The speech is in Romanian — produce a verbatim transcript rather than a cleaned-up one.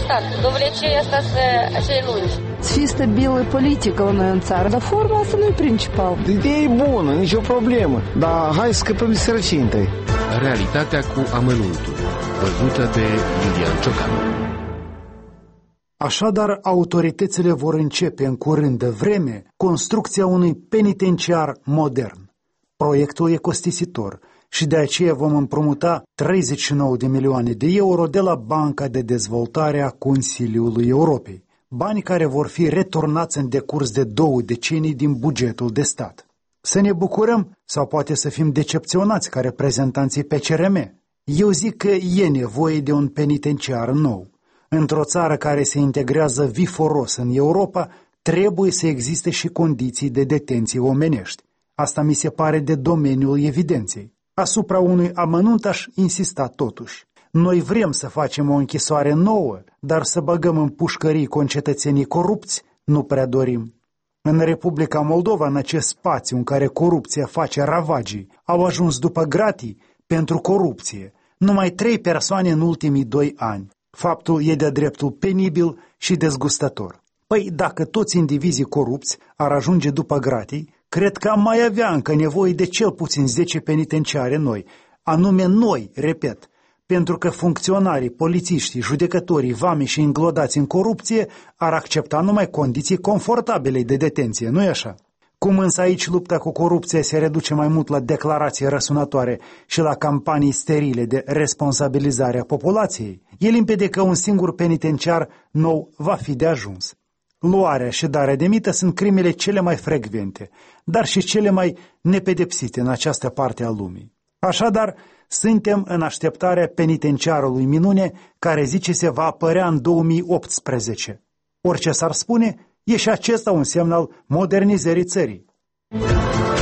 stat. Доволі asta cei lungi. Să fie stabilă politică la noi în țară, dar forma asta nu e principal. Ideea e bună, nicio problemă, dar hai să scăpăm de sărăcie întâi. Realitatea cu amănuntul, văzută de Iulian Ciocanu. Așadar, autoritățile vor începe în curând de vreme construcția unui penitenciar modern. Proiectul e costisitor și de aceea vom împrumuta treizeci și nouă de milioane de euro de la Banca de Dezvoltare a Consiliului Europei, bani care vor fi returnați în decurs de două decenii din bugetul de stat. Să ne bucurăm sau poate să fim decepționați ca reprezentanții P C R M. Eu zic că e nevoie de un penitenciar nou. Într-o țară care se integrează viforos în Europa, trebuie să existe și condiții de detenție omenești. Asta mi se pare de domeniul evidenței. Asupra unui amănunt aș insista totuși. Noi vrem să facem o închisoare nouă, dar să băgăm în pușcării concetățenii corupți nu prea dorim. În Republica Moldova, în acest spațiu în care corupția face ravagii, au ajuns după gratii pentru corupție numai trei persoane în ultimii doi ani. Faptul e de-a dreptul penibil și dezgustător. Păi dacă toți indivizii corupți ar ajunge după gratii, cred că am mai avea încă nevoie de cel puțin zece penitenciare noi, anume noi, repet, pentru că funcționarii, polițiștii, judecătorii, vamii și înglodați în corupție ar accepta numai condiții confortabile de detenție, nu-i așa? Cum însă aici lupta cu corupția se reduce mai mult la declarații răsunătoare și la campanii sterile de responsabilizare a populației, e limpede că un singur penitenciar nou va fi de ajuns. Luarea și darea de mită sunt crimele cele mai frecvente, dar și cele mai nepedepsite în această parte a lumii. Așadar, suntem în așteptarea penitenciarului minune care zice se va apărea în două mii optsprezece. Orice s-ar spune, e și acesta un semn al modernizării țării.